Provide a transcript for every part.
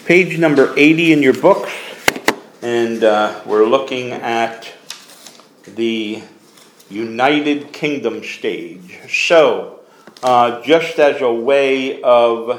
Page number 80 in your books, and we're looking at the United Kingdom stage. So, just as a way of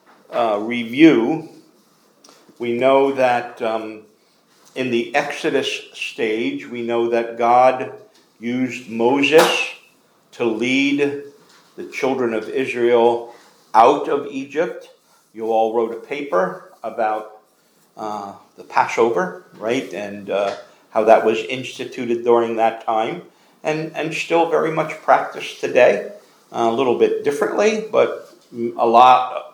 review, we know that in the Exodus stage, we know that God used Moses to lead the children of Israel out of Egypt. You all wrote a paper about the Passover, right, and how that was instituted during that time, and still very much practiced today, a little bit differently, but a lot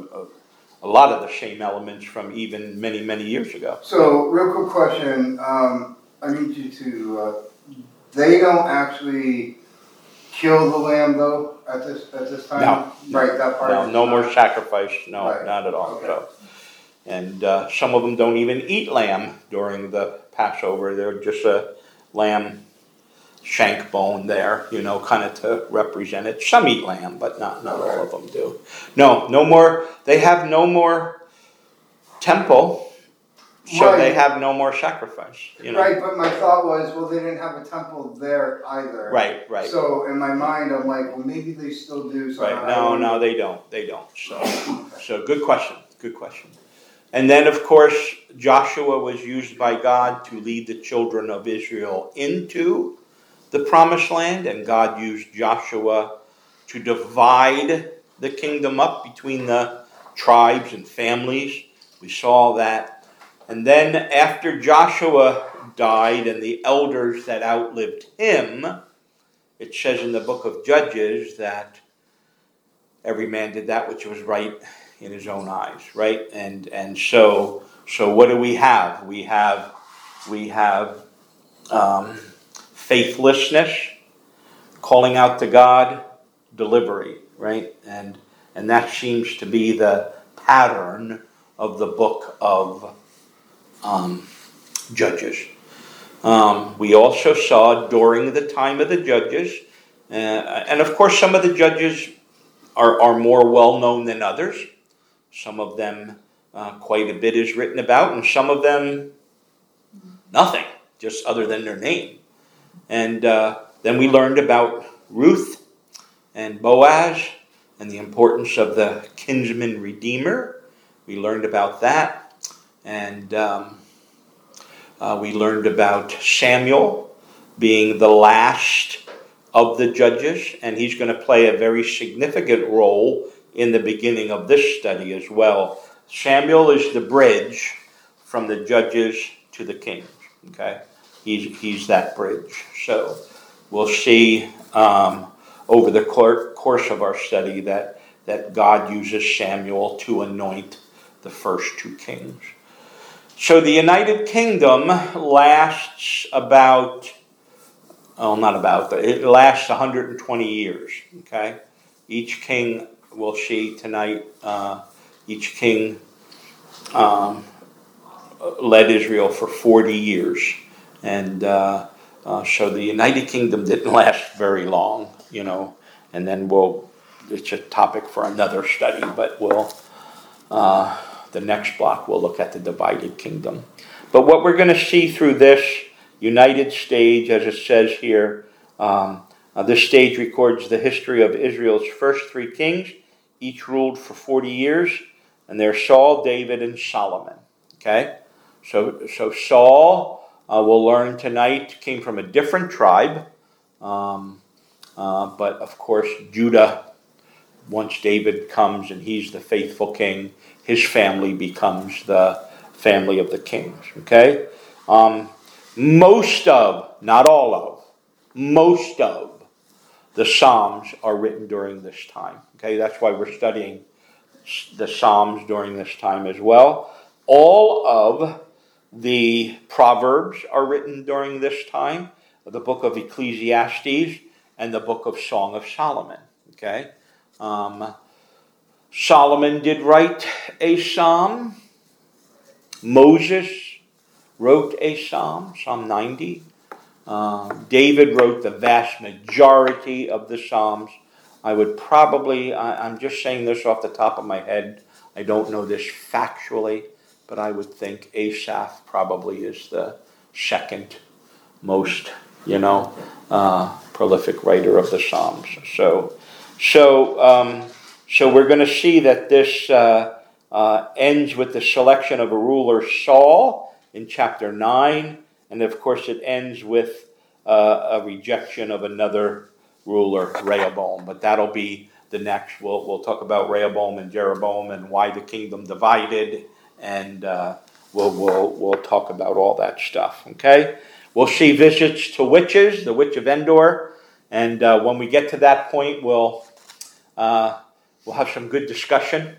of the same elements from even many, many years ago. So, real quick question, I need you to, they don't actually kill the lamb though at this time? No. Right, that part? No more sacrifice, no, right. Not at all. Okay. So. And some of them don't even eat lamb during the Passover. They're just a lamb shank bone there, kind of to represent it. Some eat lamb, but not all of them do. No more. They have no more temple, so right. They have no more sacrifice. Right, but my thought was, well, they didn't have a temple there either. Right. So in my mind, I'm like, well, maybe they still do. So right. No, they don't. So good question. And then, of course, Joshua was used by God to lead the children of Israel into the promised land, and God used Joshua to divide the kingdom up between the tribes and families. We saw that. And then after Joshua died and the elders that outlived him, it says in the book of Judges that every man did that which was right in his own eyes, right? And so what do we have? We have faithlessness, calling out to God, delivery, right? And that seems to be the pattern of the book of Judges. We also saw during the time of the Judges, and of course some of the Judges are more well known than others. Some of them, quite a bit is written about, and some of them, nothing, just other than their name. And then we learned about Ruth and Boaz and the importance of the kinsman redeemer. We learned about that. And we learned about Samuel being the last of the judges, and he's going to play a very significant role in the beginning of this study as well. Samuel is the bridge from the judges to the kings. Okay, he's that bridge. So we'll see over the course of our study that God uses Samuel to anoint the first two kings. So the United Kingdom lasts it lasts 120 years. Okay, each king. We'll see tonight, each king led Israel for 40 years. And so the United Kingdom didn't last very long, and then it's a topic for another study, but the next block we'll look at the divided kingdom. But what we're going to see through this united stage, as it says here, this stage records the history of Israel's first three kings. Each ruled for 40 years, and they're Saul, David, and Solomon. Okay? So Saul, we'll learn tonight, came from a different tribe, but of course Judah, once David comes and he's the faithful king, his family becomes the family of the kings. Okay? Most of, not all of, most of the Psalms are written during this time. Okay, that's why we're studying the Psalms during this time as well. All of the Proverbs are written during this time, the book of Ecclesiastes and the book of Song of Solomon. Okay, Solomon did write a psalm. Moses wrote a psalm, Psalm 90. David wrote the vast majority of the Psalms. I'm just saying this off the top of my head. I don't know this factually, but I would think Asaph probably is the second most, prolific writer of the Psalms. So we're going to see that this ends with the selection of a ruler, Saul, in chapter 9, and of course it ends with a rejection of another ruler, Rehoboam. But that'll be the next. We'll talk about Rehoboam and Jeroboam and why the kingdom divided, and we'll talk about all that stuff. Okay. We'll see visits to witches, the witch of Endor, and when we get to that point, we'll have some good discussion.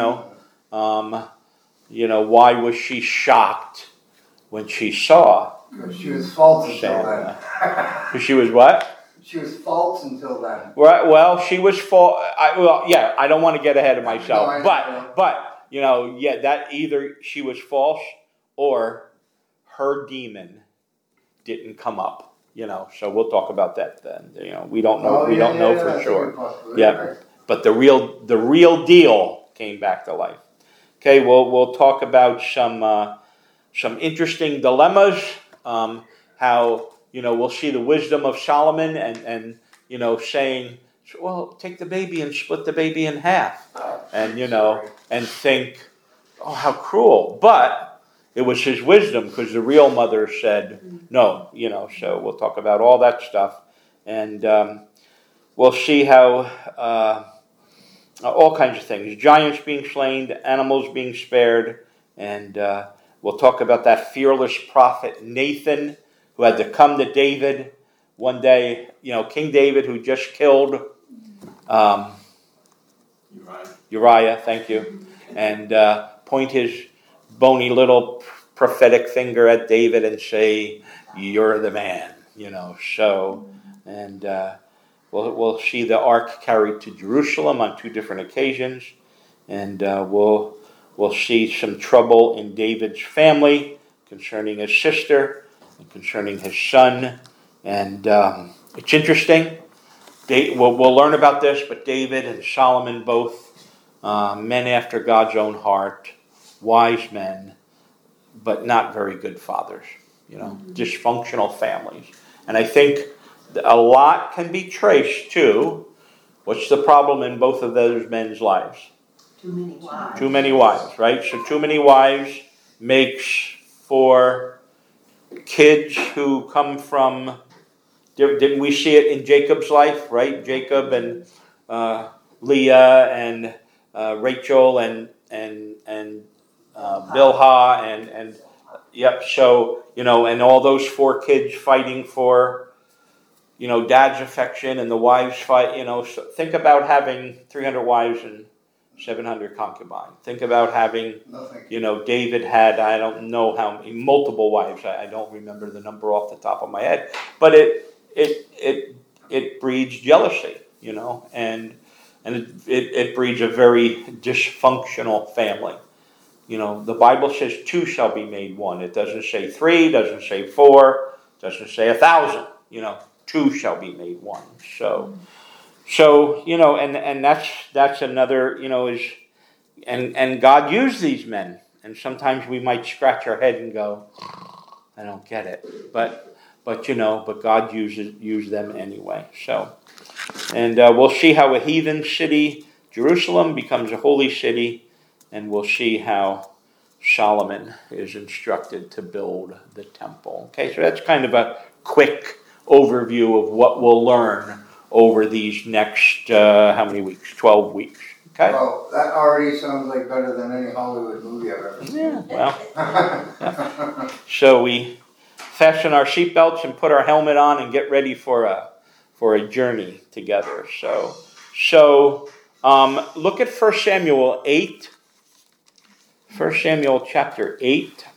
Why was she shocked when she saw? Because she was false until then. She was what? She was false until then. Right. Well, she was false. I don't want to get ahead of myself, No, but that either she was false or her demon didn't come up. So we'll talk about that then. We don't know. We don't know for sure. Yeah. Right. But the real deal came back to life. Okay. We'll talk about some interesting dilemmas. How we'll see the wisdom of Solomon and saying, well, take the baby and split the baby in half, and and think, oh, how cruel. But it was his wisdom, because the real mother said no. So we'll talk about all that stuff, and we'll see how all kinds of things, giants being slain, animals being spared, and we'll talk about that fearless prophet Nathan, who had to come to David one day, King David, who just killed Uriah, thank you, and point his bony little prophetic finger at David and say, "You're the man," and we'll see the ark carried to Jerusalem on 2 different occasions, and we'll see some trouble in David's family concerning his sister and concerning his son, and it's interesting. We'll learn about this, but David and Solomon, both men after God's own heart, wise men, but not very good fathers, dysfunctional families. And I think a lot can be traced to, what's the problem in both of those men's lives? Too many wives. Too many wives, right? So too many wives makes for kids who come from, didn't we see it in Jacob's life, right? Jacob and Leah and Rachel and Bilhah and yep. So and all those 4 kids fighting for dad's affection, and the wives fight. So think about having 300 wives and 700 concubines. Think about having David had, I don't know how many, multiple wives. I don't remember the number off the top of my head, but it breeds jealousy, and it breeds a very dysfunctional family. The Bible says 2 shall be made one. It doesn't say 3, doesn't say 4, doesn't say 1,000. 2 shall be made one. So and that's another, and God used these men, and sometimes we might scratch our head and go, I don't get it, but God used them anyway. So, and we'll see how a heathen city, Jerusalem, becomes a holy city, and we'll see how Solomon is instructed to build the temple. Okay, so that's kind of a quick overview of what we'll learn over these next, how many weeks? 12 weeks. Okay? Well, that already sounds like better than any Hollywood movie I've ever seen. Yeah, well. Yeah. So we fasten our seatbelts and put our helmet on and get ready for a journey together. So look at 1 Samuel 8. 1 Samuel chapter 8.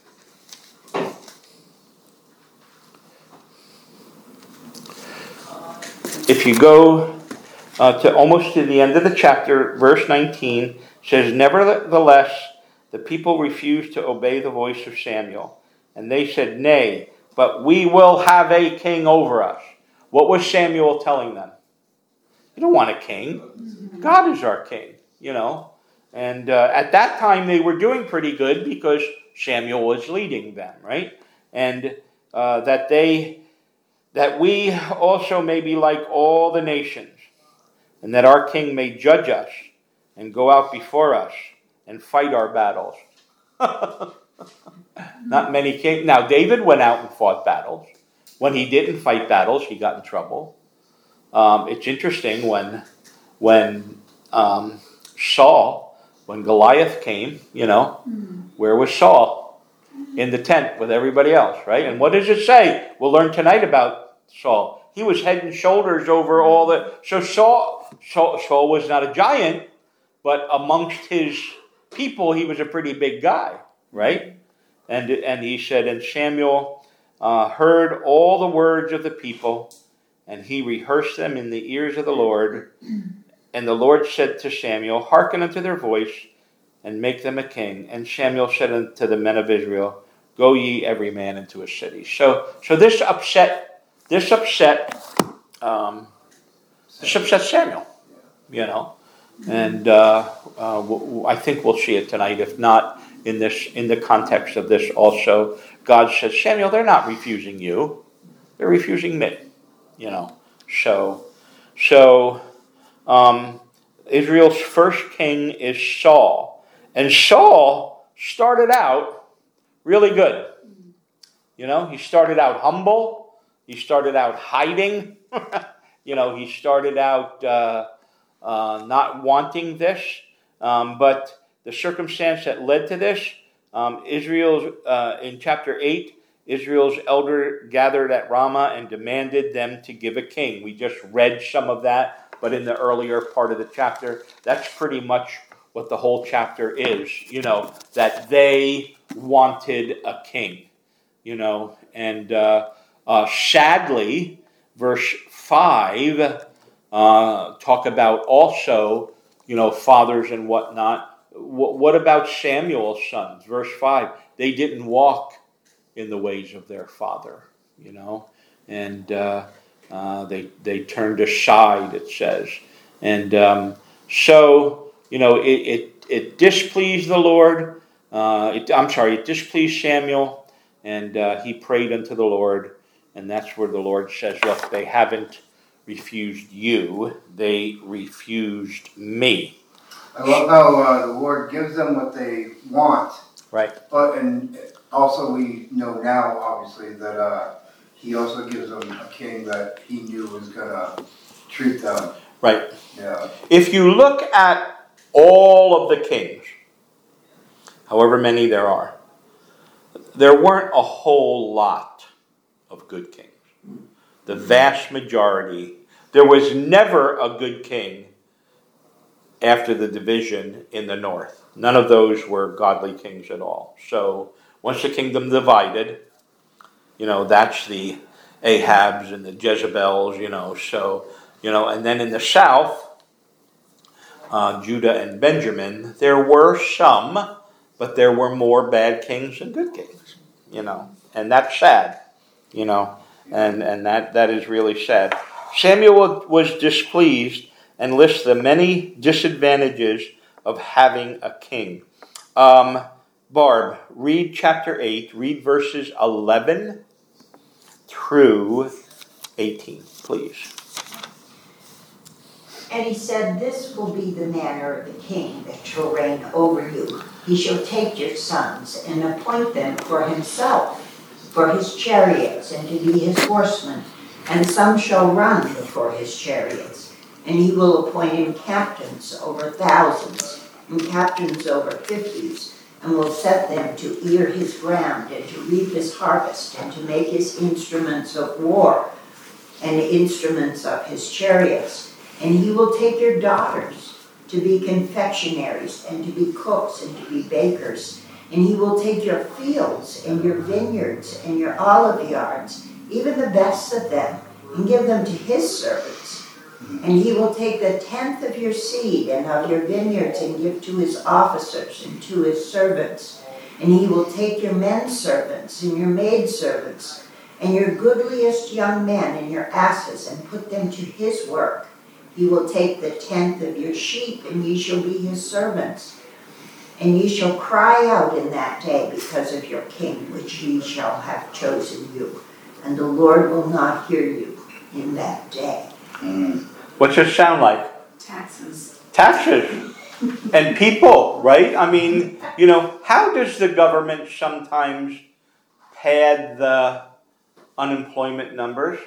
If you go to almost to the end of the chapter, verse 19 says, "Nevertheless, the people refused to obey the voice of Samuel, and they said, 'Nay, but we will have a king over us.'" What was Samuel telling them? You don't want a king. God is our king, And at that time, they were doing pretty good because Samuel was leading them, right? And that we also may be like all the nations, and that our King may judge us and go out before us and fight our battles. Not many kings. Now, David went out and fought battles. When he didn't fight battles, he got in trouble. It's interesting when Saul, when Goliath came, where was Saul? In the tent with everybody else, right? And what does it say? We'll learn tonight about Saul. He was head and shoulders over all the... So Saul was not a giant, but amongst his people, he was a pretty big guy, right? And he said, and Samuel heard all the words of the people, and he rehearsed them in the ears of the Lord. And the Lord said to Samuel, hearken unto their voice, and make them a king. And Samuel said unto the men of Israel, go ye every man into a city. So this upset Samuel, and I think we'll see it tonight. If not, in the context of this also, God says, Samuel, they're not refusing you, they're refusing me. So Israel's first king is Saul, and Saul started out really good. He started out humble. He started out hiding. He started out not wanting this. But the circumstance that led to this, in chapter 8, Israel's elder gathered at Ramah and demanded them to give a king. We just read some of that, but in the earlier part of the chapter, that's pretty much what the whole chapter is, that they wanted a king. And sadly, verse 5 talk about also, fathers and whatnot. What about Samuel's sons? Verse 5, they didn't walk in the ways of their father, and they turned aside, it says. And so, it displeased the Lord. It displeased Samuel. And he prayed unto the Lord, and that's where the Lord says, look, they haven't refused you, they refused me. I love how the Lord gives them what they want. Right. And also we know now, obviously, that he also gives them a king that he knew was going to treat them. Right. Yeah. If you look at all of the kings, however many there are, there weren't a whole lot of good kings. The vast majority. There was never a good king after the division in the north. None of those were godly kings at all. So once the kingdom divided, that's the Ahabs and the Jezebels, and then in the south, Judah and Benjamin, there were some, but there were more bad kings than good kings. And that's sad, and that is really sad. Samuel was displeased and lists the many disadvantages of having a king. Barb, read chapter 8, read verses 11 through 18, please. And he said, this will be the manner of the king that shall reign over you. He shall take your sons and appoint them for himself, for his chariots, and to be his horsemen. And some shall run before his chariots. And he will appoint him captains over thousands, and captains over 50s, and will set them to ear his ground, and to reap his harvest, and to make his instruments of war, and instruments of his chariots. And he will take your daughters to be confectionaries, and to be cooks, and to be bakers. And he will take your fields, and your vineyards, and your olive yards, even the best of them, and give them to his servants. And he will take the tenth of your seed and of your vineyards, and give to his officers and to his servants. And he will take your men servants and your maid servants, and your goodliest young men and your asses, and put them to his work. He will take the tenth of your sheep, and ye shall be his servants. And ye shall cry out in that day because of your king, which ye shall have chosen you. And the Lord will not hear you in that day. What's it sound like? Taxes. Taxes. And people, right? I mean, how does the government sometimes pad the unemployment numbers?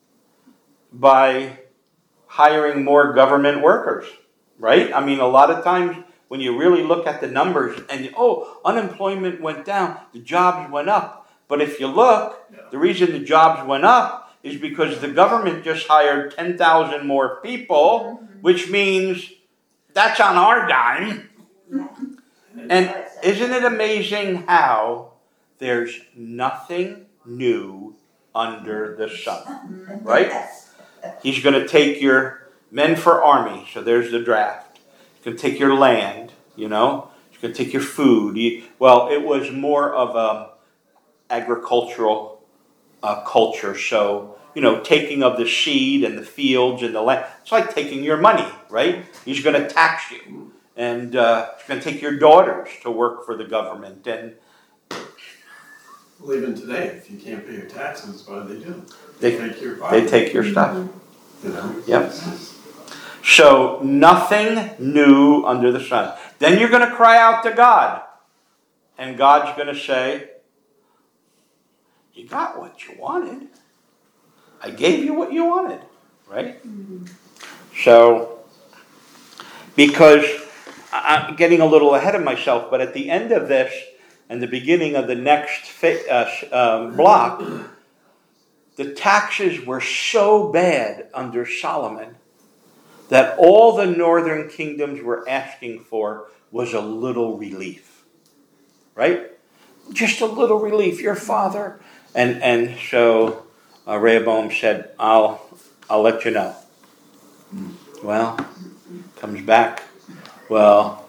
By hiring more government workers, right? I mean, a lot of times when you really look at the numbers and, unemployment went down, the jobs went up. But if you look, the reason the jobs went up is because the government just hired 10,000 more people, which means that's on our dime. And isn't it amazing how there's nothing new under the sun, right? He's going to take your men for army, so there's the draft. He's going to take your land, He's going to take your food. It was more of a agricultural culture, so, taking of the seed and the fields and the land. It's like taking your money, right? He's going to tax you. And he's going to take your daughters to work for the government. And well, even today, if you can't pay your taxes, what do? They take your property. They take your stuff. Yep. It's So nothing new under the sun. Then you're going to cry out to God. And God's going to say, you got what you wanted. I gave you what you wanted. Right? So, because I'm getting a little ahead of myself, but at the end of this and the beginning of the next block, the taxes were so bad under Solomon that all the northern kingdoms were asking for was a little relief. Right? Just a little relief. Your father. And so Rehoboam said, I'll let you know. Well, comes back. Well,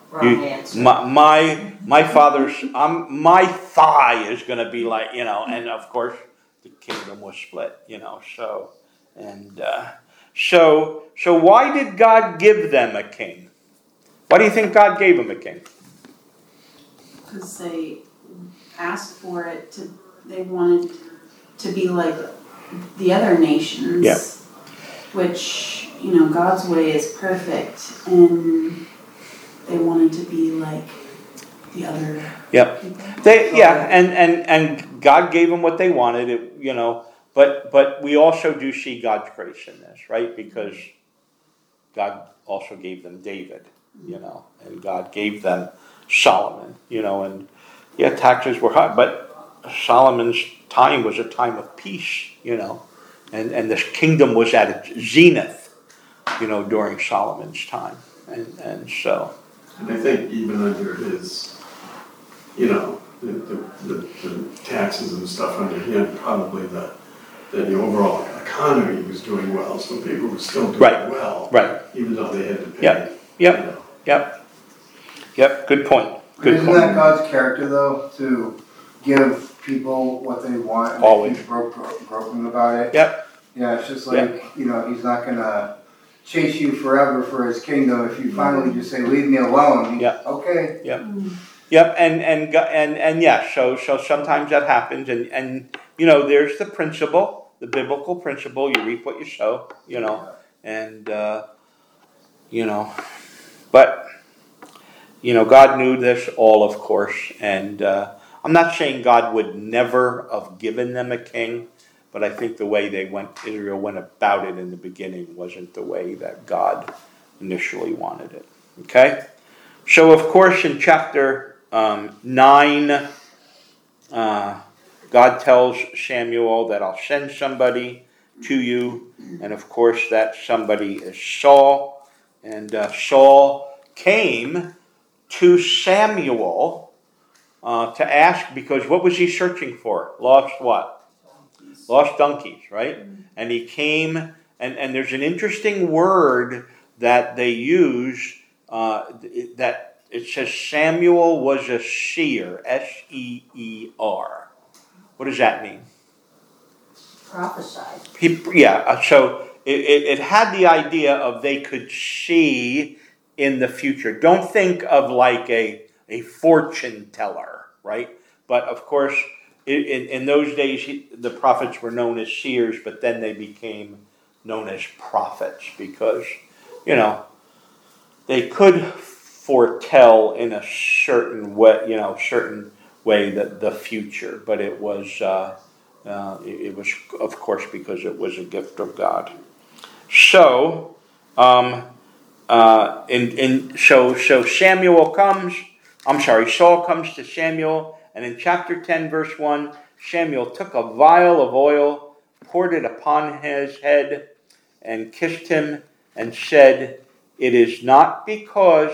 my father's, my thigh is going to be like, and of course the kingdom was split, so, and so why did God give them a king? Why do you think God gave them a king? Because they asked for it they wanted to be like the other nations. Yeah. Which, God's way is perfect, and they wanted to be like the other people. And God gave them what they wanted, but we also do see God's grace in this, right? Because God also gave them David, and God gave them Solomon, and taxes were high, but Solomon's time was a time of peace, and this kingdom was at its zenith, during Solomon's time, and so. And I think even under his, the taxes and stuff under him, probably the overall economy was doing well, so people were still doing well, right? Even though they had to pay. Yep. Good point. Isn't that God's character though, to give people what they want and Always. be broken about it? Yep. Yeah, it's just like, he's not gonna chase you forever for his kingdom. If you finally just say, leave me alone, okay. Yep, and yeah, so sometimes that happens, and there's the principle, the biblical principle, you reap what you sow, and but God knew this all, of course, and I'm not saying God would never have given them a king, but I think the way Israel went about it in the beginning wasn't the way that God initially wanted it. Okay? So, of course, in chapter 9, God tells Samuel that I'll send somebody to you. And, of course, that somebody is Saul. And Saul came to Samuel to ask, because what was he searching for? Lost what? Lost donkeys, right? And he came, and there's an interesting word that they use, that it says Samuel was a seer, S-E-E-R. What does that mean? Prophesied. So it had the idea of they could see in the future. Don't think of like a a fortune teller, right? But of course, in those days, the prophets were known as seers, but then they became known as prophets because, you know, they could foretell in a certain way, that the future, but it was of course because it was a gift of God. So, so Saul comes to Samuel, and in chapter 10, verse 1, Samuel took a vial of oil, poured it upon his head, and kissed him, and said, is it not because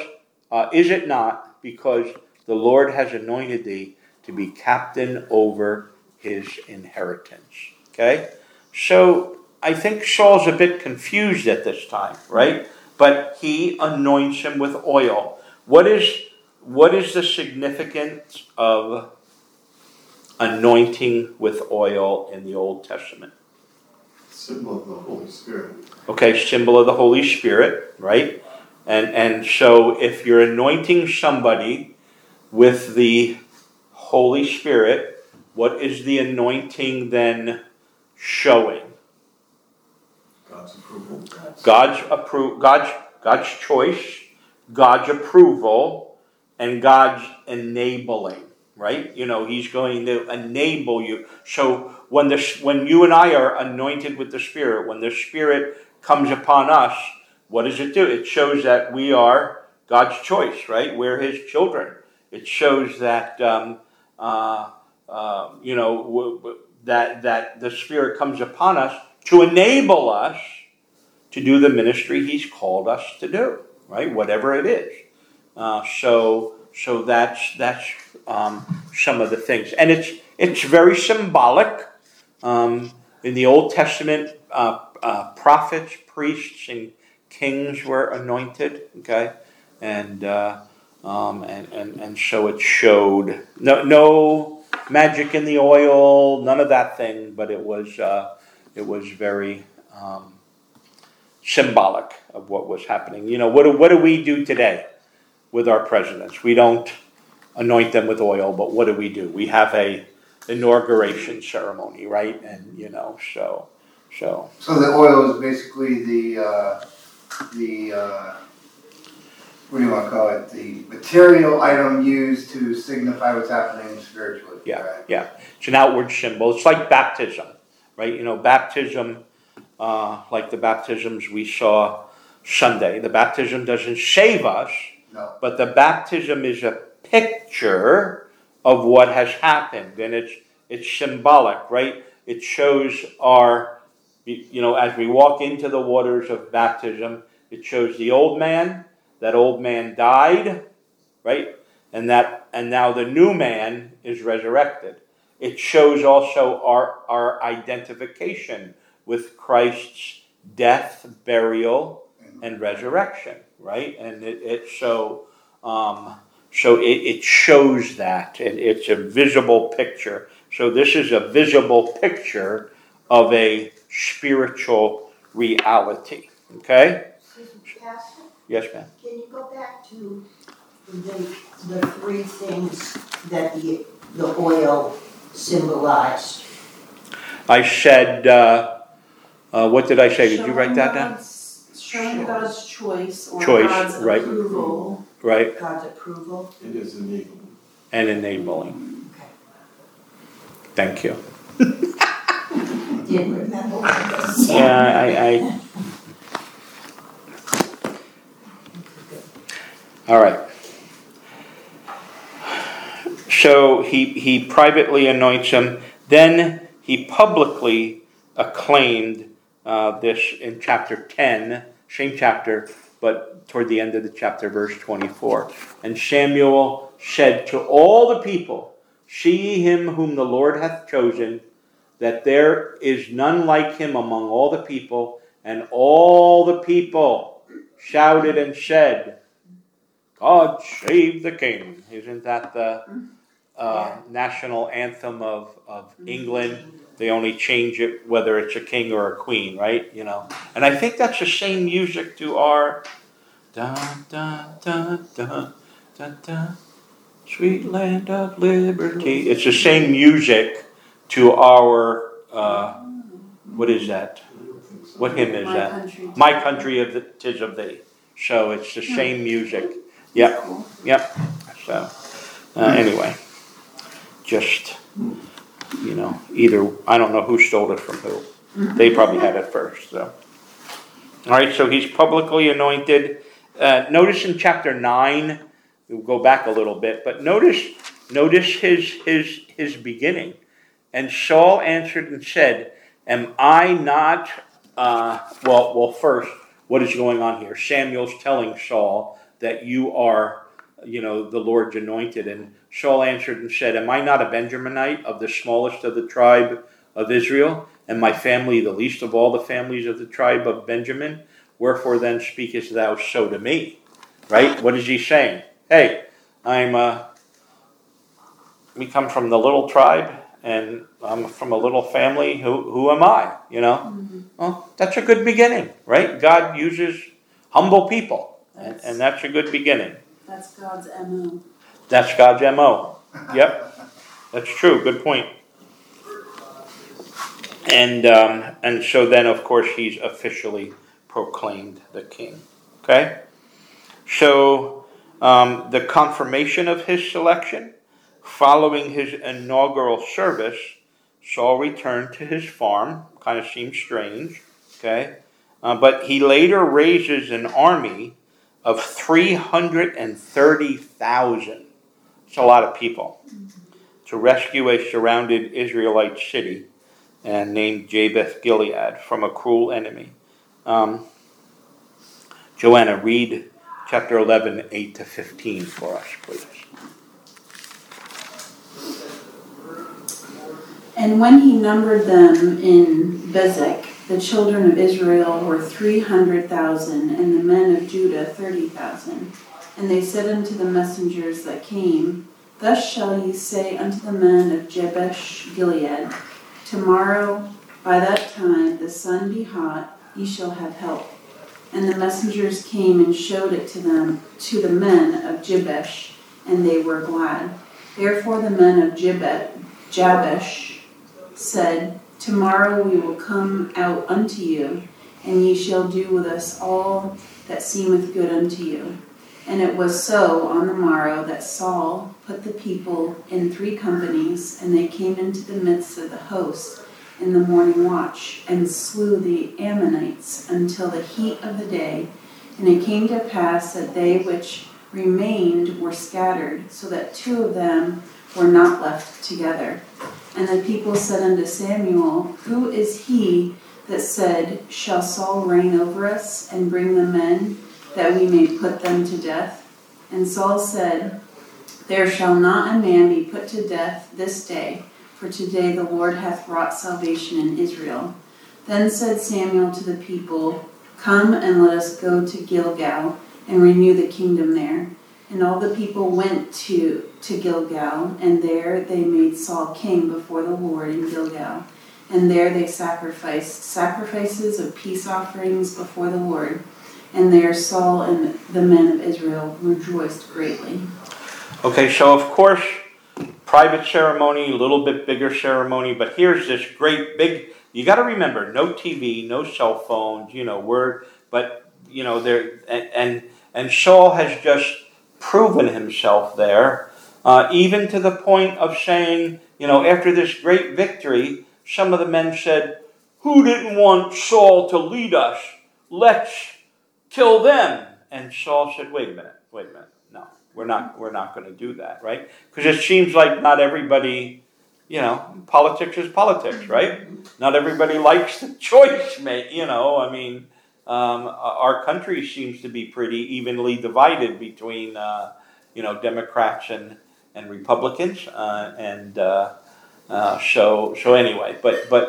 the Lord has anointed thee to be captain over his inheritance? Okay? So I think Saul's a bit confused at this time, right? But he anoints him with oil. What is the significance of anointing with oil in the Old Testament? Symbol of the Holy Spirit. Okay, symbol of the Holy Spirit, right? And so if you're anointing somebody with the Holy Spirit, what is the anointing then showing? God's approval. God's choice, God's approval, and God's enabling, right? He's going to enable you. So when you and I are anointed with the Spirit, when the Spirit comes upon us, what does it do? It shows that we are God's choice, right? We're His children. It shows that that the Spirit comes upon us to enable us to do the ministry He's called us to do, right? Whatever it is. So that's some of the things, and it's very symbolic. In the Old Testament, prophets, priests, and kings were anointed. Okay, and so it showed no magic in the oil, none of that thing, but it was very symbolic of what was happening. What do we do today with our presidents? We don't anoint them with oil, but what do? We have a inauguration ceremony, right? And so the oil is basically the what do you want to call it? The material item used to signify what's happening spiritually. Yeah, right? yeah. It's an outward symbol. It's like baptism, right? Baptism, like the baptisms we saw Sunday. The baptism doesn't save us, No. but the baptism is a picture of what has happened, and it's symbolic, right? It shows our, as we walk into the waters of baptism, it shows the old man. That old man died, right? And now the new man is resurrected. It shows also our identification with Christ's death, burial, and resurrection, right? And it shows that, and it's a visible picture. So this is a visible picture of a spiritual reality. Okay? Excuse me, Pastor, Yes, ma'am. can you go back to the three things that the oil symbolized? I said, what did I say? Did you write that down? Showing God's choice or Choice, God's right. approval. Right, God's approval? It is enabling. and enabling. Okay. Thank you. Didn't remember what it was. Yeah, all right. So he privately anoints him. Then he publicly acclaimed this in chapter 10, same chapter, but toward the end of the chapter, verse 24. And Samuel said to all the people, "See ye him whom the Lord hath chosen, that there is none like him among all the people." And all the people shouted and said, "God save the King." Isn't that the national anthem of England? They only change it whether it's a king or a queen, right? And I think that's the same music to our da da da da da da Sweet land of liberty. It's the same music to our, what is that? What hymn is My that? country. My country of the, 'tis of thee. So it's the same music. Yep, Cool. yep. So, anyway, just, either, I don't know who stole it from who. They probably had it first, so. All right, so he's publicly anointed. Notice in chapter 9, we'll go back a little bit, but notice his beginning. And Saul answered and said, am I not, well, first, what is going on here? Samuel's telling Saul that you are, the Lord's anointed. And Saul answered and said, am I not a Benjaminite of the smallest of the tribe of Israel? And my family the least of all the families of the tribe of Benjamin? Wherefore then speakest thou so to me? Right? What is he saying? Hey, we come from the little tribe, and I'm from a little family. Who am I? Well, that's a good beginning, right? God uses humble people, and that's a good beginning. That's God's MO. That's God's MO. Yep, that's true. Good point. And so then, of course, he's officially proclaimed the king. Okay? So the confirmation of his selection, following his inaugural service, Saul returned to his farm. Kind of seems strange. Okay? But he later raises an army of 330,000. It's a lot of people. To rescue a surrounded Israelite city and named Jabesh Gilead from a cruel enemy. Joanna, read chapter 11, 8 to 15 for us, please. And when he numbered them in Bezek, the children of Israel were 300,000, and the men of Judah 30,000. And they said unto the messengers that came, thus shall ye say unto the men of Jabesh Gilead, tomorrow by that time the sun be hot, ye shall have help. And the messengers came and showed it to the men of Jabesh, and they were glad. Therefore the men of Jabesh said, tomorrow we will come out unto you, and ye shall do with us all that seemeth good unto you. And it was so on the morrow that Saul put the people in 3 companies, and they came into the midst of the host in the morning watch, and slew the Ammonites until the heat of the day. And it came to pass that they which remained were scattered, so that 2 of them were not left together. And the people said unto Samuel, who is he that said, shall Saul reign over us, and bring the men, that we may put them to death? And Saul said, there shall not a man be put to death this day, for today the Lord hath wrought salvation in Israel. Then said Samuel to the people, come and let us go to Gilgal, and renew the kingdom there. And all the people went to Gilgal, and there they made Saul king before the Lord in Gilgal. And there they sacrificed sacrifices of peace offerings before the Lord. And there Saul and the men of Israel rejoiced greatly. Okay, so of course, private ceremony, a little bit bigger ceremony, but here's this great big, you got to remember, no TV, no cell phones, and Saul has just proven himself there, even to the point of saying, after this great victory, some of the men said, who didn't want Saul to lead us? Let's kill them. And Saul said, wait a minute. No, we're not going to do that, right? Because it seems like not everybody, politics is politics, right? Not everybody likes the choice, our country seems to be pretty evenly divided between, Democrats and Republicans, so anyway,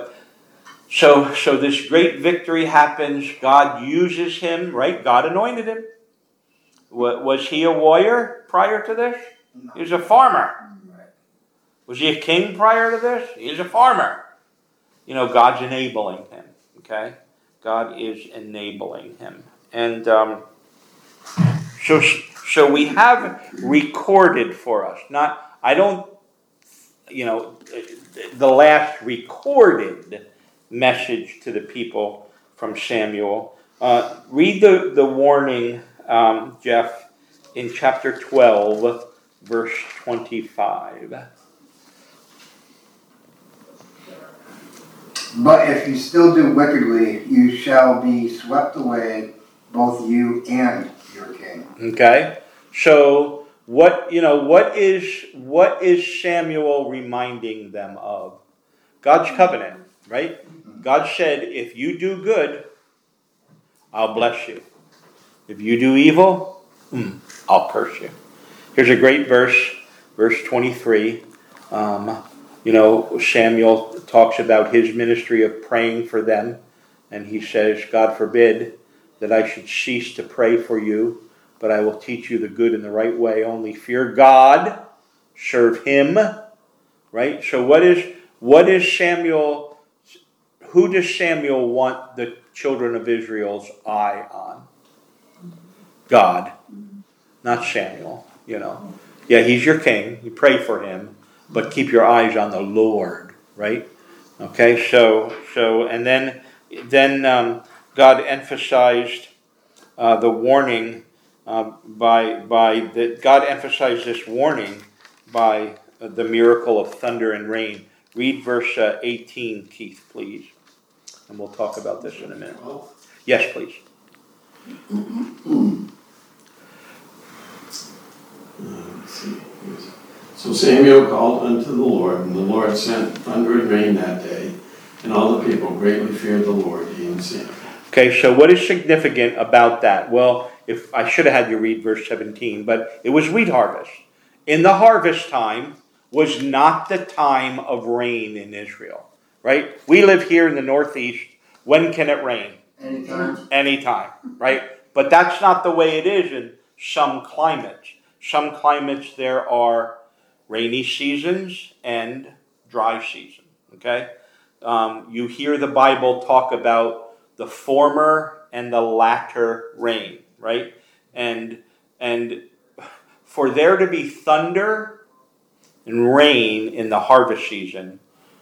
so this great victory happens. God uses him, right? God anointed him. Was he a warrior prior to this? No. He was a farmer. Right. Was he a king prior to this? He was a farmer. God's enabling him. Okay, God is enabling him, and So we have recorded for us, the last recorded message to the people from Samuel. Read the warning, Jeff, in chapter 12, verse 25. But if you still do wickedly, you shall be swept away, both you and your king. Okay? So what is Samuel reminding them of? God's covenant, right? God said, if you do good, I'll bless you. If you do evil, I'll curse you. Here's a great verse, verse 23. Samuel talks about his ministry of praying for them. And he says, God forbid that I should cease to pray for you, but I will teach you the good and the right way. Only fear God, serve him. Right? So what is Samuel, who does Samuel want the children of Israel's eye on? God, not Samuel, Yeah, he's your king. You pray for him, but keep your eyes on the Lord, right? Okay, so and then God emphasized the warning God emphasized this warning by the miracle of thunder and rain. Read verse 18, Keith, please, and we'll talk about this in a minute. Yes, please. Let's see. So Samuel called unto the Lord, and the Lord sent thunder and rain that day, and all the people greatly feared the Lord, he and Samuel. Okay, so what is significant about that? Well, if I should have had you read verse 17, but it was wheat harvest. In the harvest time was not the time of rain in Israel, right? We live here in the Northeast. When can it rain? Anytime, right? But that's not the way it is in some climates. Some climates there are rainy seasons and dry season, okay? You hear the Bible talk about the former and the latter rain, right? And for there to be thunder and rain in the harvest season,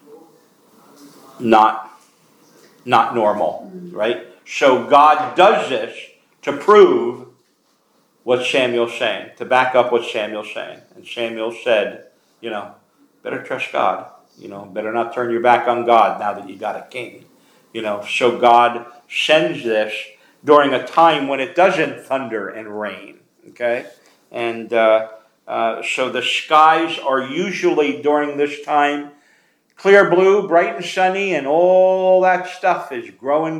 not normal, right? So God does this to prove what Samuel's saying, to back up what Samuel's saying. And Samuel said, better trust God. Better not turn your back on God now that you got a king. So God sends this during a time when it doesn't thunder and rain. Okay? And so the skies are usually during this time clear blue, bright and sunny, and all that stuff is growing.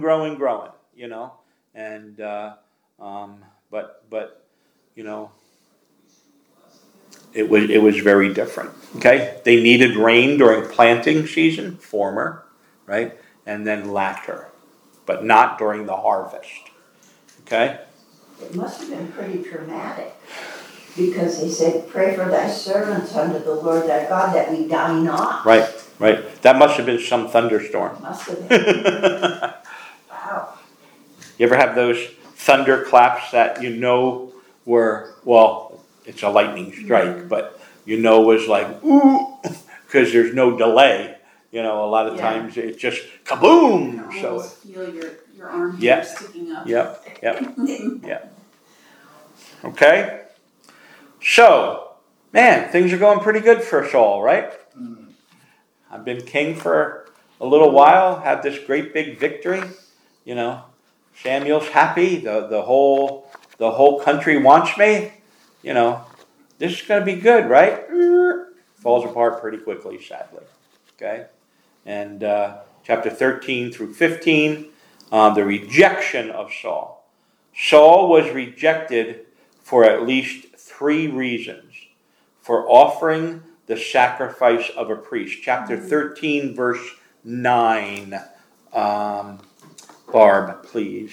And but it was very different. Okay, they needed rain during planting season, former, right, and then latter, but not during the harvest. Okay. It must have been pretty dramatic, because he said, "Pray for thy servants unto the Lord thy God, that we die not." Right. That must have been some thunderstorm. Must have been. Wow. You ever have those thunder claps that were, well, it's a lightning strike, but was like, ooh, because there's no delay. A lot of times it just kaboom. You can So almost feel your arm hair sticking up. Yep. Okay. So, man, things are going pretty good for Saul, right? I've been king for a little while, had this great big victory. Samuel's happy. The whole country wants me. This is going to be good, right? Falls apart pretty quickly, sadly. Okay? And chapter 13 through 15, the rejection of Saul. Saul was rejected for at least 3 reasons. For offering the sacrifice of a priest. Chapter 13, verse 9. Barb, please.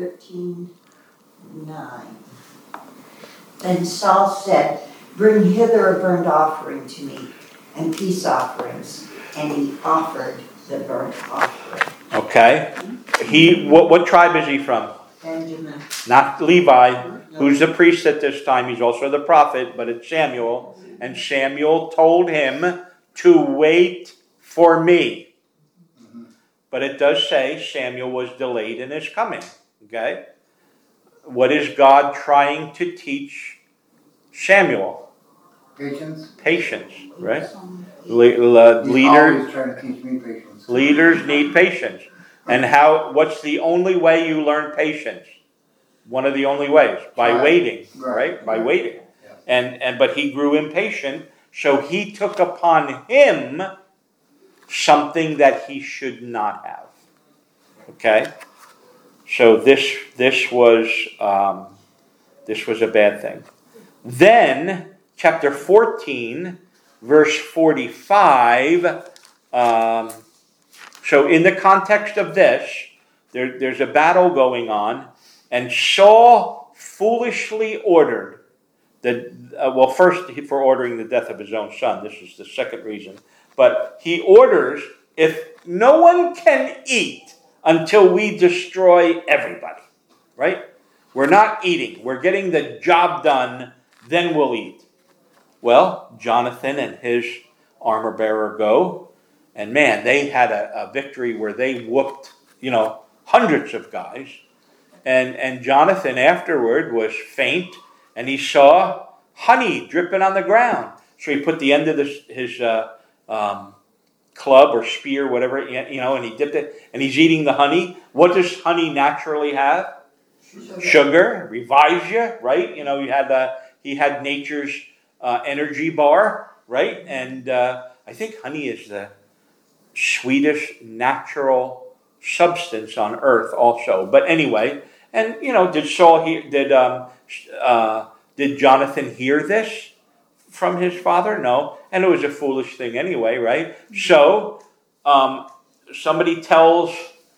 13:9. Then Saul said, "Bring hither a burnt offering to me, and peace offerings." And he offered the burnt offering. Okay. What tribe is he from? Benjamin. Not Levi, who's the priest at this time. He's also the prophet, but it's Samuel. And Samuel told him to wait for me. But it does say Samuel was delayed in his coming. Okay? What is God trying to teach Samuel? Patience. Patience, right? He's Leader, always trying to teach me patience. leaders need patience. And what's the only way you learn patience? One of the only ways, by Right. waiting, Right. right? By waiting. Yeah. But he grew impatient, so he took upon him something that he should not have. Okay? So this was a bad thing. Then chapter 14, verse 45. So in the context of this, there's a battle going on, and Saul foolishly ordered first for ordering the death of his own son. This is the second reason. But he orders, if no one can eat until we destroy everybody, right? We're not eating. We're getting the job done, then we'll eat. Well, Jonathan and his armor bearer go, and man, they had a victory where they whooped, hundreds of guys. And Jonathan afterward was faint, and he saw honey dripping on the ground. So he put the end of his club or spear, whatever, and he dipped it, and he's eating the honey. What does honey naturally have? Sugar. Revives you, right? He had nature's energy bar, right? And I think honey is the sweetest natural substance on earth also. But anyway, and did Saul hear, did Jonathan hear this from his father? No. And it was a foolish thing anyway, right? So somebody tells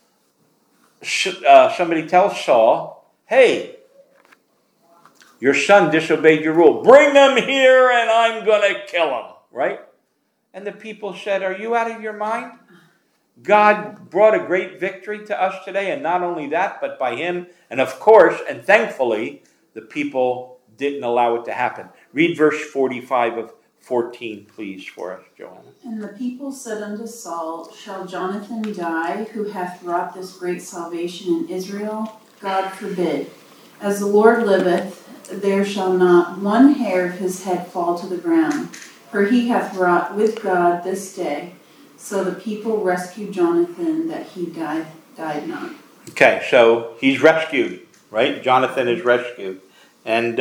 Saul, hey, your son disobeyed your rule. Bring him here and I'm going to kill him, right? And the people said, are you out of your mind? God brought a great victory to us today, and not only that, but by him. And of course, and thankfully, the people didn't allow it to happen. Read verse 45 of 14, please, for us, Joanna. And the people said unto Saul, shall Jonathan die, who hath wrought this great salvation in Israel? God forbid. As the Lord liveth, there shall not one hair of his head fall to the ground, for he hath wrought with God this day. So the people rescued Jonathan, that he died not. Okay, so he's rescued, right? Jonathan is rescued. And,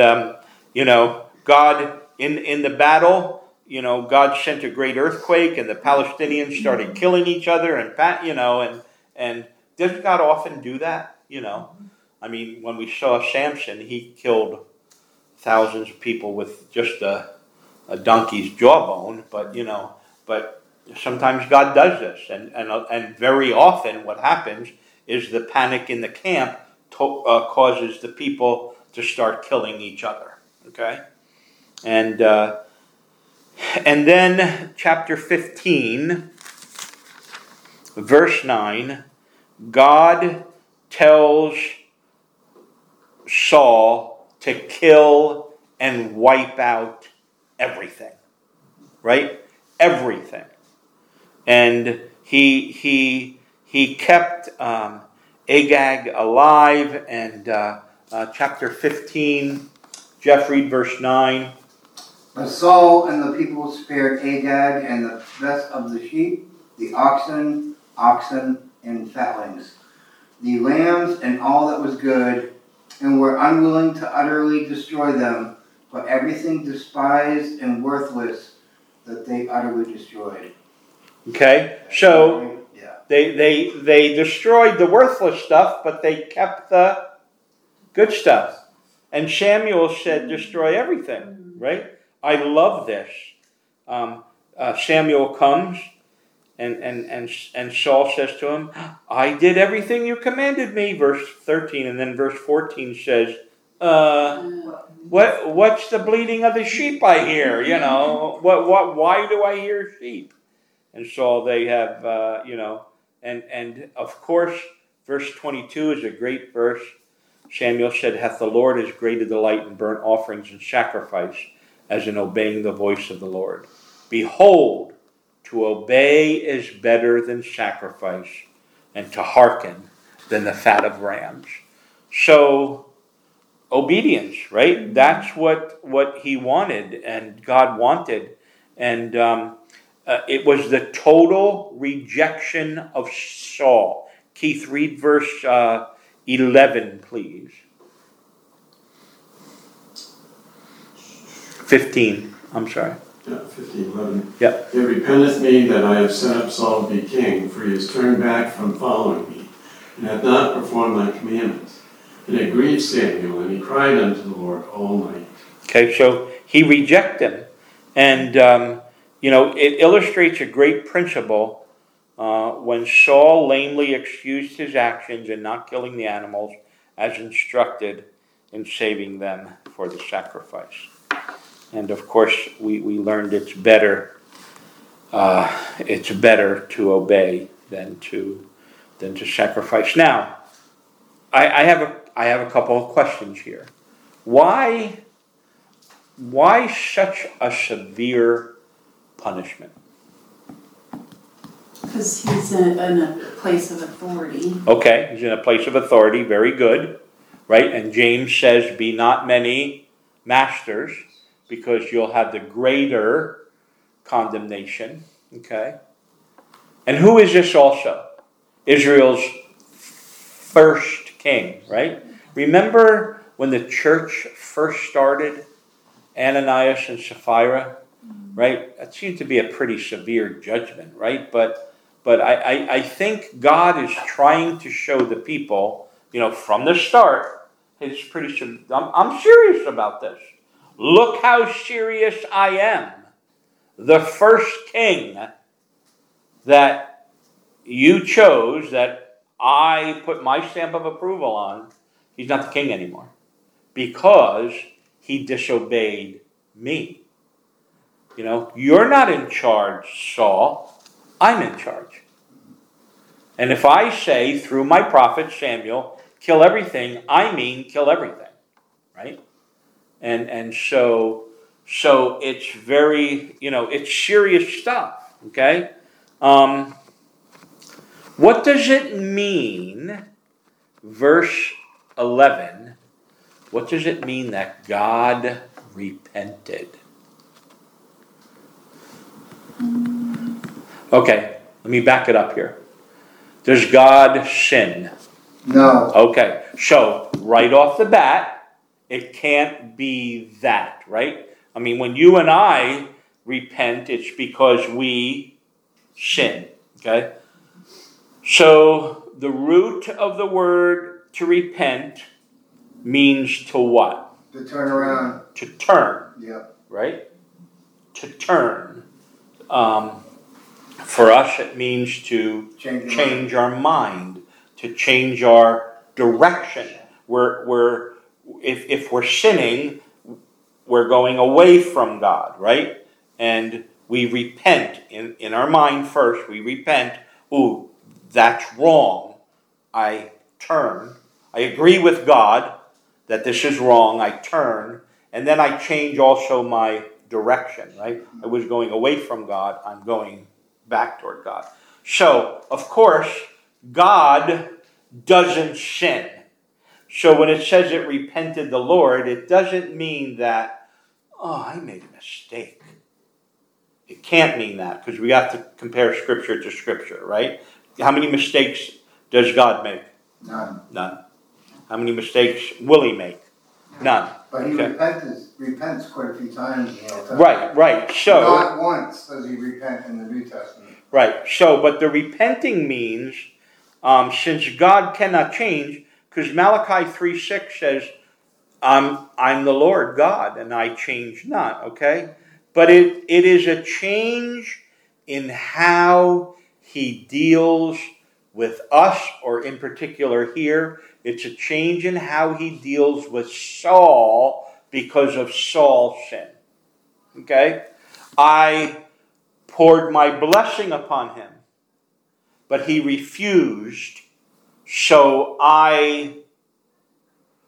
God, in the battle, God sent a great earthquake, and the Palestinians started killing each other, and doesn't God often do that? I mean, when we saw Samson, he killed thousands of people with just a donkey's jawbone, but sometimes God does this, and very often what happens is the panic in the camp causes the people to start killing each other. Okay, and then chapter 15, verse 9, God tells Saul to kill and wipe out everything, right? Everything. And he kept Agag alive. And chapter 15, Jeff, read verse 9. But Saul and the people spared Agag and the best of the sheep, the oxen, and fatlings, the lambs, and all that was good, and were unwilling to utterly destroy them, but everything despised and worthless that they utterly destroyed. Okay, so they destroyed the worthless stuff, but they kept the good stuff. And Samuel said, destroy everything, right? I love this. Samuel comes, and Saul says to him, I did everything you commanded me, verse 13, and then verse 14 says, what's the bleating of the sheep I hear? Why do I hear sheep? And so they have, and of course, verse 22 is a great verse. Samuel said, hath the Lord as great a delight in burnt offerings and sacrifice as in obeying the voice of the Lord? Behold, to obey is better than sacrifice, and to hearken than the fat of rams. So, obedience, right? That's what he wanted, and God wanted. And it was the total rejection of Saul. Keith, read verse 11, please. 15, I'm sorry. Yeah, 15:11. Yep. It repenteth me that I have set up Saul to be king, for he has turned back from following me, and hath not performed my commandments. And it grieved Samuel, and he cried unto the Lord all night. Okay, so he rejected him. And, it illustrates a great principle when Saul lamely excused his actions in not killing the animals as instructed in saving them for the sacrifice. And of course, we learned it's better to obey than to sacrifice. Now, I have a couple of questions here. Why such a severe punishment? Because he's in a place of authority. Okay, he's in a place of authority, very good, right? And James says, be not many masters, because you'll have the greater condemnation, okay? And who is this also? Israel's first king, right? Remember when the church first started, Ananias and Sapphira, right? That seemed to be a pretty severe judgment, right? But I think God is trying to show the people, from the start, it's pretty. I'm serious about this. Look how serious I am. The first king that you chose, that I put my stamp of approval on, he's not the king anymore, because he disobeyed me. You're not in charge, Saul. I'm in charge. And if I say through my prophet Samuel, kill everything, I mean kill everything, right? And so it's very, it's serious stuff, okay? What does it mean, verse 11, what does it mean that God repented? Okay, let me back it up here. Does God sin? No. Okay, so right off the bat, it can't be that, right? I mean, when you and I repent, it's because we sin, okay? So the root of the word to repent means to what? To turn around. To turn. Yep. Right? To turn. For us, it means to change our mind, to change our direction. If we're sinning, we're going away from God, right? And we repent in our mind first. We repent. Ooh, that's wrong. I turn. I agree with God that this is wrong. I turn. And then I change also my direction, right? I was going away from God. I'm going back toward God. So, of course, God doesn't sin. So when it says it repented the Lord, it doesn't mean that, I made a mistake. It can't mean that, because we have to compare Scripture to Scripture, right? How many mistakes does God make? None. None. How many mistakes will he make? None. But he Okay. repents quite a few times in the Old Testament. Right. So not once does he repent in the New Testament. Right. So, but the repenting means, since God cannot change, because Malachi 3:6 says, I'm the Lord God, and I change not, okay? But it is a change in how he deals with us, or in particular here, it's a change in how he deals with Saul because of Saul's sin. Okay? I poured my blessing upon him, but he refused, so I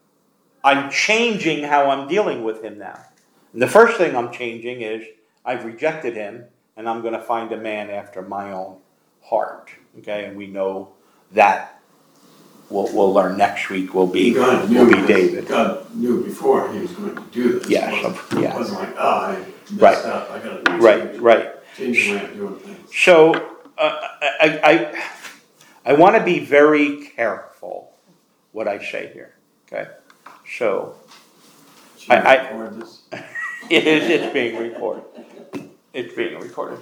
I'm changing how I'm dealing with him now. And the first thing I'm changing is I've rejected him, and I'm going to find a man after my own heart. Okay, and we know that we'll learn next week will be David. God knew before he was going to do this. Yes, It wasn't like, I messed up, I got to change the way I'm doing things. So I want to be very careful what I say here. Okay, so Should we record this? it's being recorded. It's being recorded.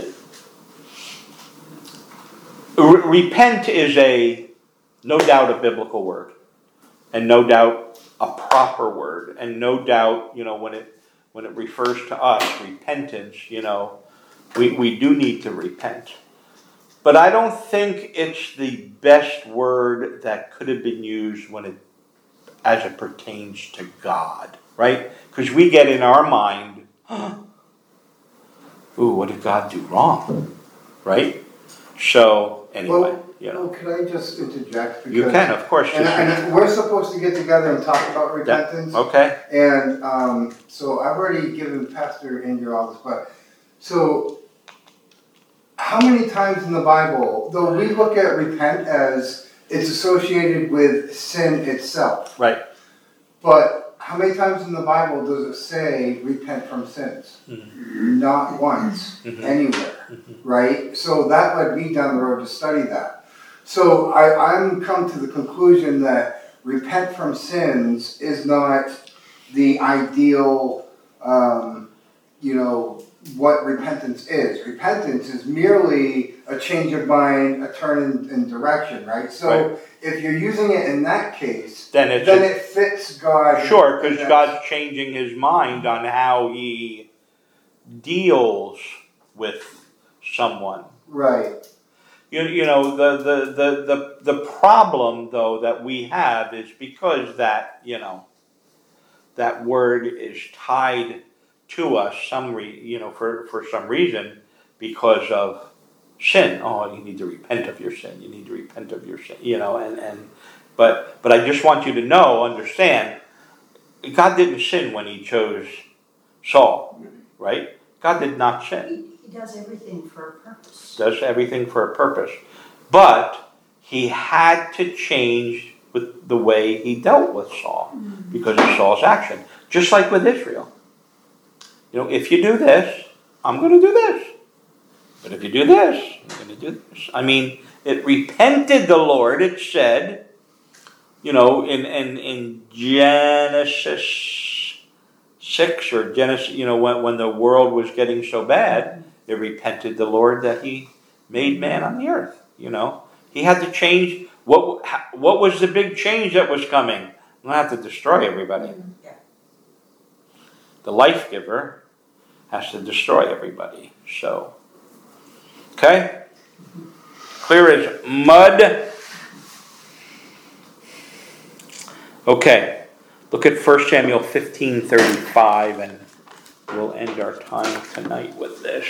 Repent is no doubt a biblical word, and no doubt a proper word, and no doubt, when it refers to us, repentance, we do need to repent. But I don't think it's the best word that could have been used as it pertains to God, right? Because we get in our mind, ooh, what did God do wrong, right? So anyway, Well, could I just interject? You can, of course. And we're supposed to get together and talk about repentance. Yeah. Okay. And so I've already given Pastor Andrew all this, but so how many times in the Bible, though we look at repent as it's associated with sin itself, right? But how many times in the Bible does it say repent from sins? Mm-hmm. Not once, anywhere, right? So that led me down the road to study that. So I'm come to the conclusion that repent from sins is not the ideal, what repentance is. Repentance is merely a change of mind, a turn in direction, right? So if you're using it in that case, then it fits God. Sure, because God's changing his mind on how he deals with someone. Right. The problem though that we have is because that that word is tied to us for some reason because of sin. Oh, you need to repent of your sin. You need to repent of your sin. But I just want you to understand, God didn't sin when he chose Saul, right? God did not sin. He does everything for a purpose. Does everything for a purpose. But he had to change with the way he dealt with Saul because of Saul's action. Just like with Israel. If you do this, I'm going to do this. But if you do this, I'm going to do this. I mean, it repented the Lord, it said, in Genesis 6 or Genesis, when the world was getting so bad, it repented the Lord that he made man on the earth. He had to change. What was the big change that was coming? I'm going to have to destroy everybody. Yeah. The life giver has to destroy everybody. So, okay? Clear as mud. Okay. Look at 1 Samuel 15:35, and we'll end our time tonight with this.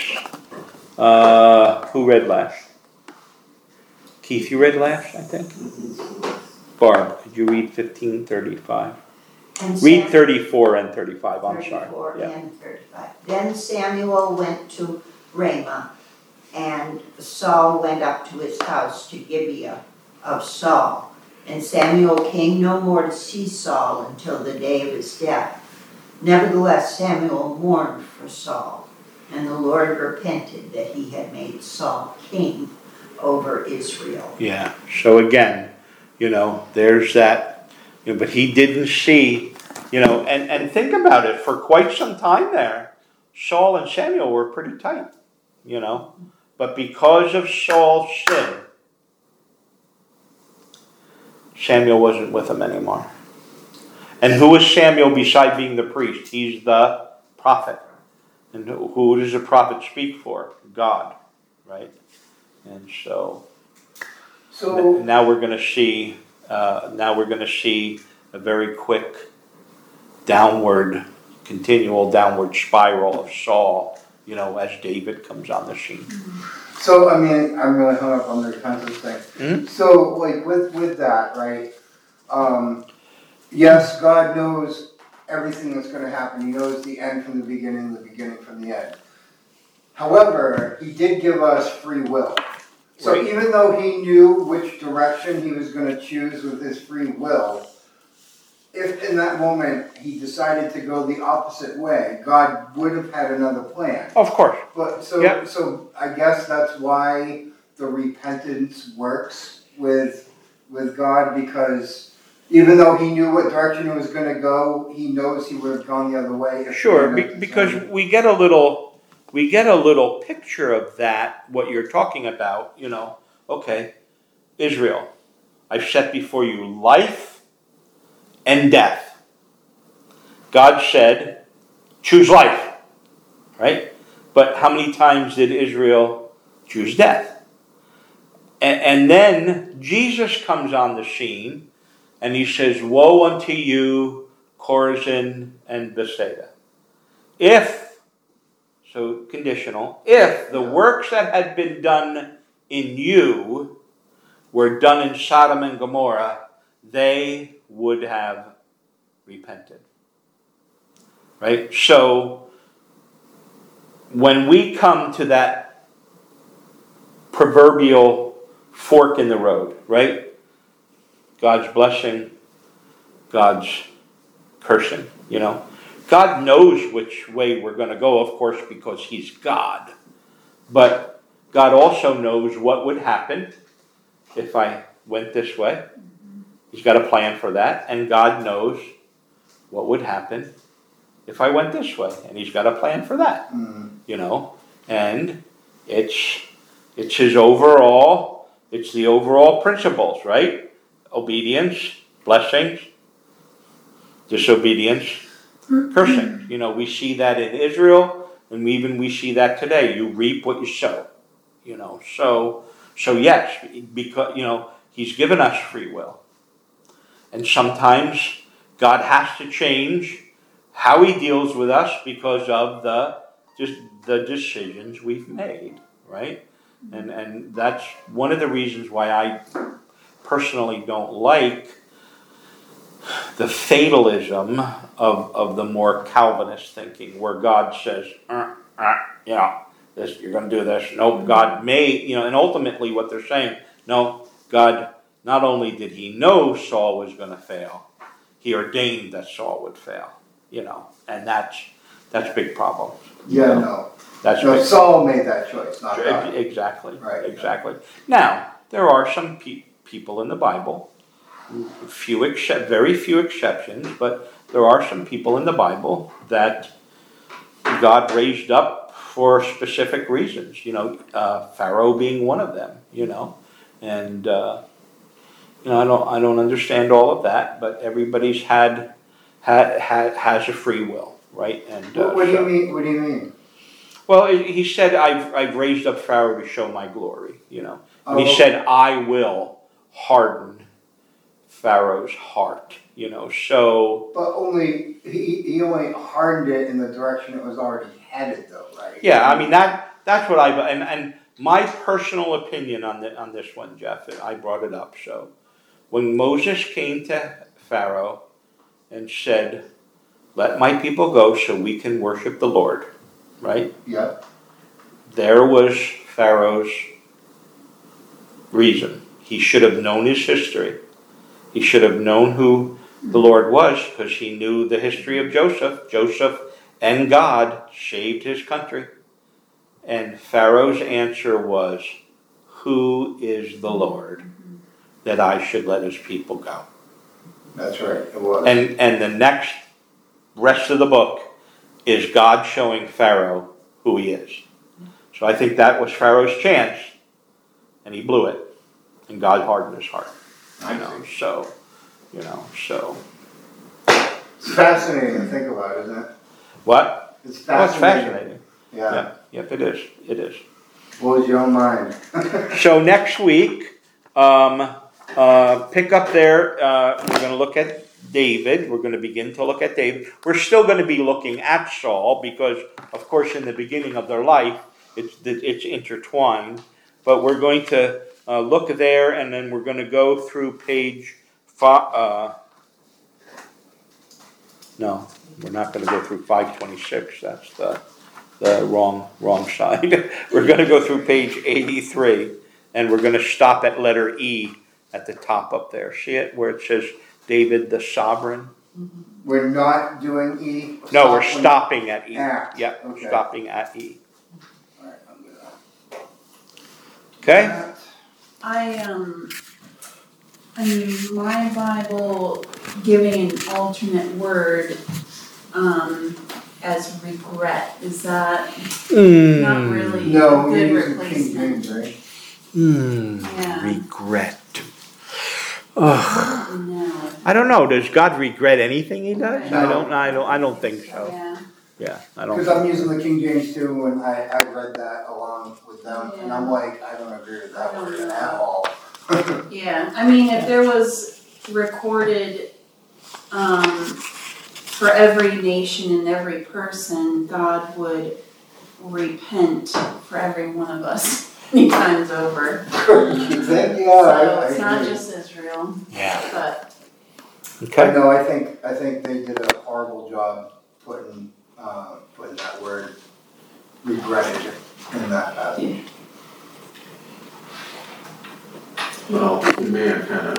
Who read last? Keith, you read last, I think? Barb, could you read 15:35? Read 34 and 35, I'm 34 sorry. and 35. Then Samuel went to Ramah, and Saul went up to his house to Gibeah of Saul. And Samuel came no more to see Saul until the day of his death. Nevertheless, Samuel mourned for Saul, and the Lord repented that he had made Saul king over Israel. Yeah, so again, there's that. But he didn't see, and think about it, for quite some time there, Saul and Samuel were pretty tight, But because of Saul's sin, Samuel wasn't with him anymore. And who is Samuel beside being the priest? He's the prophet. And who does the prophet speak for? God, right? And so now we're going to see. A very quick continual downward spiral of Saul, as David comes on the scene. So, I'm really hung up on the repentance thing. Mm-hmm. So, with that, right, Yes, God knows everything that's going to happen. He knows the end from the beginning from the end. However, he did give us free will. So Right. even though he knew which direction he was going to choose with his free will, if in that moment he decided to go the opposite way, God would have had another plan. Of course. But so, Yep. so I guess that's why the repentance works with God, because even though he knew what direction he was going to go, he knows he would have gone the other way. If he Sure, hadn't have because decided. we get a little picture of that, what you're talking about, you know. Okay, Israel, I've set before you life and death. God said, choose life, right? But how many times did Israel choose death? And then Jesus comes on the scene and he says, woe unto you, Chorazin and Bethsaida. If, so conditional, if the works that had been done in you were done in Sodom and Gomorrah, they would have repented. Right? So, when we come to that proverbial fork in the road, right? God's blessing, God's cursing, you know. God knows which way we're going to go, of course, because he's God. But God also knows what would happen if I went this way. He's got a plan for that. And God knows what would happen if I went this way. And he's got a plan for that, you know. And it's the overall principles, right? Obedience, blessings, disobedience, cursing. You know, we see that in Israel, and we see that today. You reap what you sow. You know, so yes, because, you know, he's given us free will. And sometimes God has to change how he deals with us because of the decisions we've made, right? And that's one of the reasons why I personally don't like the fatalism of the more Calvinist thinking, where God says, you know, this, you're going to do this. Nope, God may, you know, and ultimately what they're saying, no, God, not only did he know Saul was going to fail, he ordained that Saul would fail, you know, and that's big problem. Yeah, no. That's No, big. Saul made that choice, not God. Exactly. Right. Exactly. Now, there are some people in the Bible, very few exceptions, but there are some people in the Bible that God raised up for specific reasons. You know, Pharaoh being one of them. You know, and you know, I don't understand all of that, but everybody's has a free will, right? And What do you mean? What do you mean? Well, he said, I've raised up Pharaoh to show my glory, you know. And he said, I will harden Pharaoh's heart, you know, so... But he only hardened it in the direction it was already headed, though, right? Yeah, I mean, that's what and my personal opinion on this one, Jeff, I brought it up, so... When Moses came to Pharaoh and said, let my people go so we can worship the Lord, right? Yep. There was Pharaoh's reason. He should have known his history. He should have known who the Lord was, because he knew the history of Joseph. Joseph and God saved his country. And Pharaoh's answer was, who is the Lord that I should let his people go? That's right, it was. And the next rest of the book is God showing Pharaoh who he is. So I think that was Pharaoh's chance, and he blew it, and God hardened his heart. I know, see. so, you know, so. It's fascinating to think about, isn't it? What? It's fascinating. Well, it's fascinating. Yeah. Yep, it is. It is. Blows your own mind. So next week, pick up there, we're going to look at David. We're going to begin to look at David. We're still going to be looking at Saul because, of course, in the beginning of their life, it's intertwined. But we're going to look there, and then we're going to go through page No, we're not gonna go through 526, that's the wrong side. We're gonna go through page 83, and we're gonna stop at letter E at the top up there. See it, where it says David the Sovereign? We're not doing E? No, we're stopping at E. At, Yep, okay. stopping at E. Alright, I'm good. Okay? In my Bible, giving an alternate word, as regret, is that not really a No, we're good using King replacement? James, right? Yeah. Regret. Ugh. No. I don't know, does God regret anything he does? No. I don't think so. Yeah. Yeah, I don't. Because I'm using the King James too, and I read that along with them, and I'm like, I don't agree with that word at all. Yeah, I mean, if there was recorded, for every nation and every person, God would repent for every one of us many times over. You think? Yeah, So I it's not agree. just Israel, Yeah. but Okay. No, I think they did a horrible job putting that word regretted in that passage. Well, we may have kind of